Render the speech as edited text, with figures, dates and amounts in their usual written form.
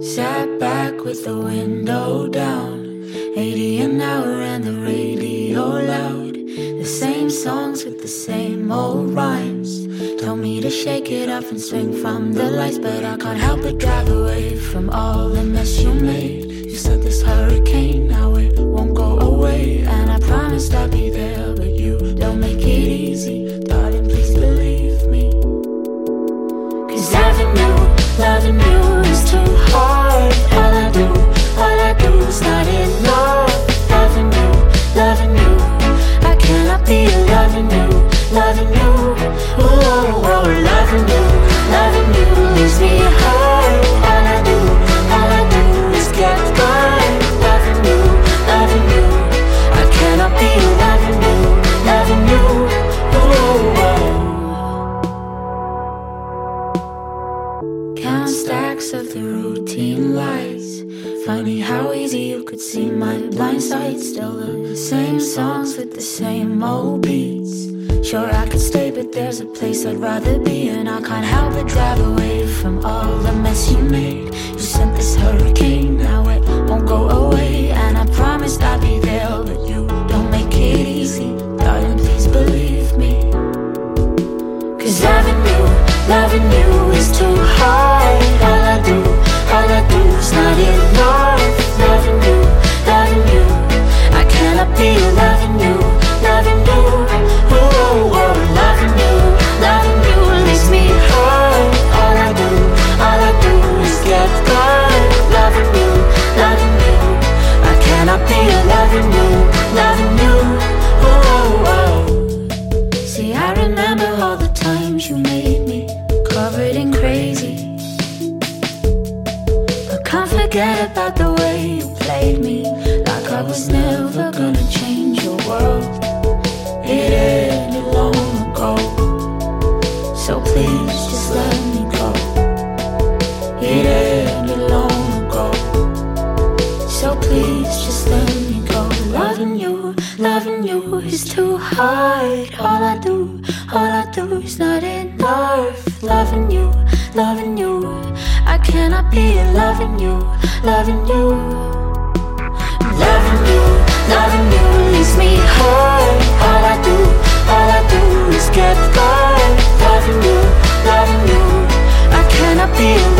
Sat back with the window down, 80 an hour and the radio loud. The same songs with the same old rhymes. Told me to shake it off and swing from the lights, but I can't help but drive away from all the mess you made. You said this hurricane, now it won't go away, and I promised I'd be there, but you don't make it easy. Darling, please believe me, 'cause loving you is too hard. All I do is not enough. Loving you, I cannot be loving you. Oh, loving you leaves me hurt. All I do is get burned. Loving you, I cannot be loving you. Oh. Count stacks of the routine lights. Funny how easy you could see my blind side. Still the same songs with the same old beats. Sure I could stay, but there's a place I'd rather be, and I can't help but drive away from all the mess you made. You sent this hurricane, now it won't go away, and I promised I'd be there, but you don't make it easy. Darling, please believe me, 'cause loving you is too hard. All I do is not enough. Loving you, I cannot be loving you. Oh, loving you leaves me hurt. All I do is get burned. Loving you, I cannot be loving you. Oh. See, I remember all the times you made me covered in crazy. Can't forget about the way you played me, like I was never gonna change your world. It ended long ago, so please just let me go. It ended long ago, so please just let me go. Loving you is too hard. All I do is not enough. Loving you, I cannot be loving you. Loving you leaves me hurt. All I do is get burned. Loving you, I cannot be